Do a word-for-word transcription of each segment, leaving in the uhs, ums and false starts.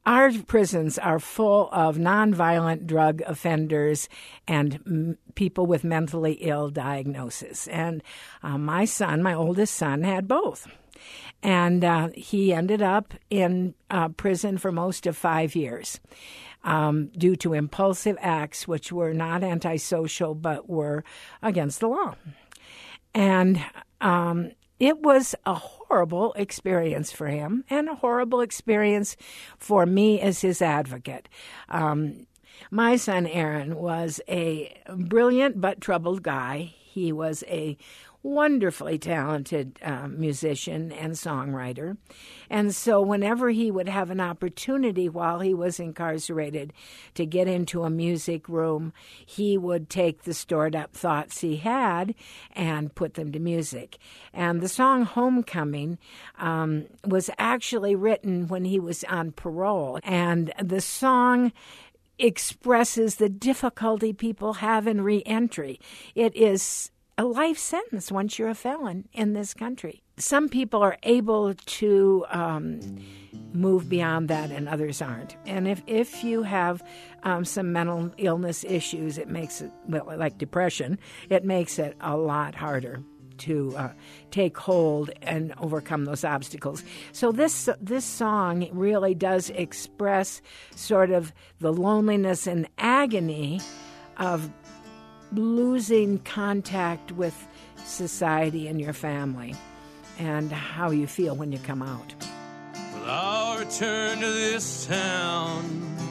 our prisons are full of nonviolent drug offenders and m- people with mentally ill diagnoses. And uh, my son, my oldest son, had both. And uh, he ended up in uh, prison for most of five years um, due to impulsive acts which were not antisocial but were against the law. And um, it was a horrible experience for him and a horrible experience for me as his advocate. Um, my son Aaron was a brilliant but troubled guy. He was a wonderfully talented uh, musician and songwriter. And so whenever he would have an opportunity while he was incarcerated to get into a music room, he would take the stored up thoughts he had and put them to music. And the song Homecoming um, was actually written when he was on parole. And the song expresses the difficulty people have in reentry. It is a life sentence once you're a felon in this country. Some people are able to um, move beyond that and others aren't. And if, if you have um, some mental illness issues, it makes it, well, like depression, it makes it a lot harder to uh, take hold and overcome those obstacles. So this this song really does express sort of the loneliness and agony of losing contact with society and your family and how you feel when you come out. Well, I'll return to this town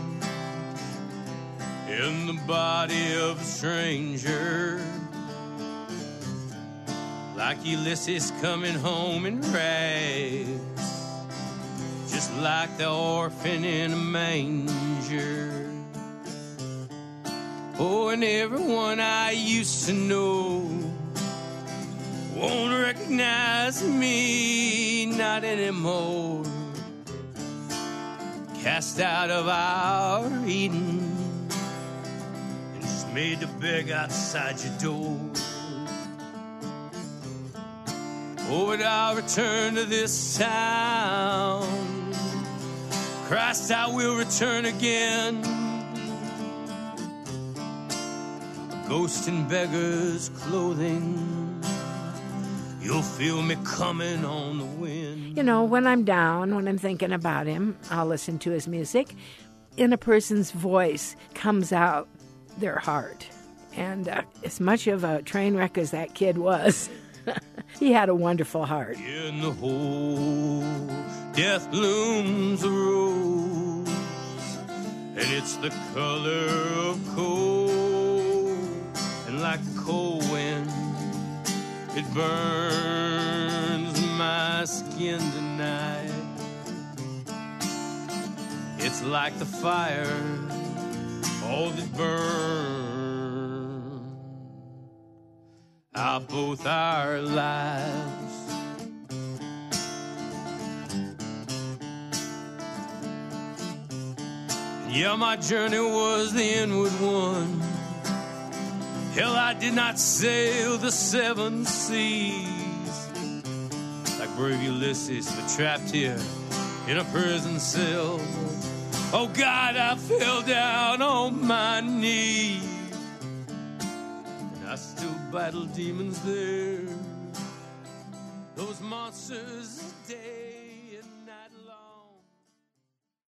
in the body of a stranger, like Ulysses coming home in rags, just like the orphan in a manger. Oh, and everyone I used to know won't recognize me, not anymore. Cast out of our Eden and just made to beg outside your door. Oh, but I'll return to this town. Christ, I will return again. Ghost in beggar's clothing, you'll feel me coming on the wind. You know, when I'm down, when I'm thinking about him, I'll listen to his music. In a person's voice comes out their heart. And uh, as much of a train wreck as that kid was, he had a wonderful heart. In the hole, death blooms a rose, and it's the color of coal. And like the cold wind, it burns my skin tonight. It's like the fire, all that burns out both our lives. Yeah, my journey was the inward one. Hell, I did not sail the seven seas like brave Ulysses, but trapped here in a prison cell. Oh God, I fell down on my knees, and I still battle demons there. Those monsters stay.